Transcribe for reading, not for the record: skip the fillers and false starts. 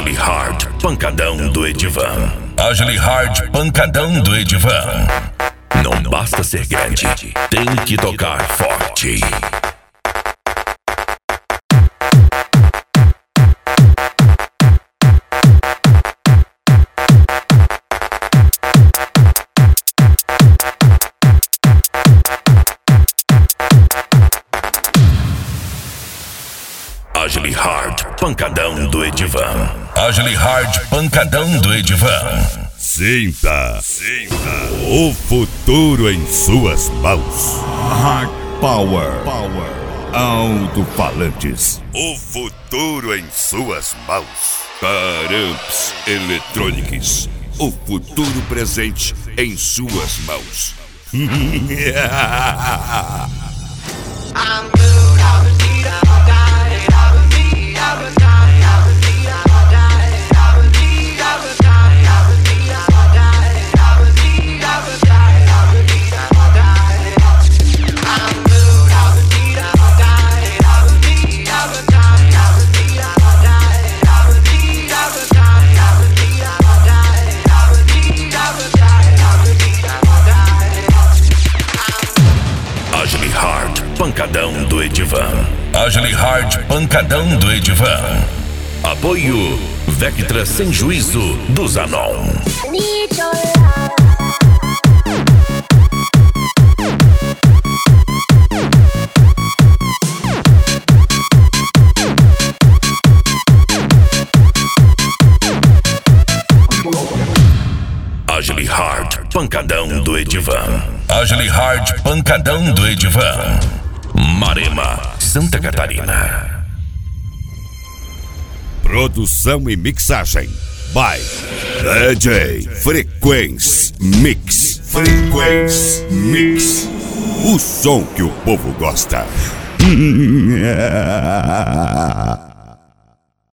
Agile Hard, pancadão do Edivan. Agile Hard, pancadão do Edivan. Não basta ser grande, tem que tocar forte. Agile Hard, pancadão do Edivan. Agile Hard, pancadão do Edivan. Sinta o futuro em suas mãos. Hard Power. Alto-falantes. O futuro em suas mãos. Paramps Electronics. O futuro presente em suas mãos. Agile Hard, pancadão do Edivan. Agile Hard, pancadão do Edivan. Apoio Vectra Sem Juízo do Zanon. Agile Hard, pancadão do Edivan. Agile Hard, pancadão do Edivan. Marema, Santa Catarina. Produção e mixagem by DJ Frequência Mix. Frequência Mix. O som que o povo gosta.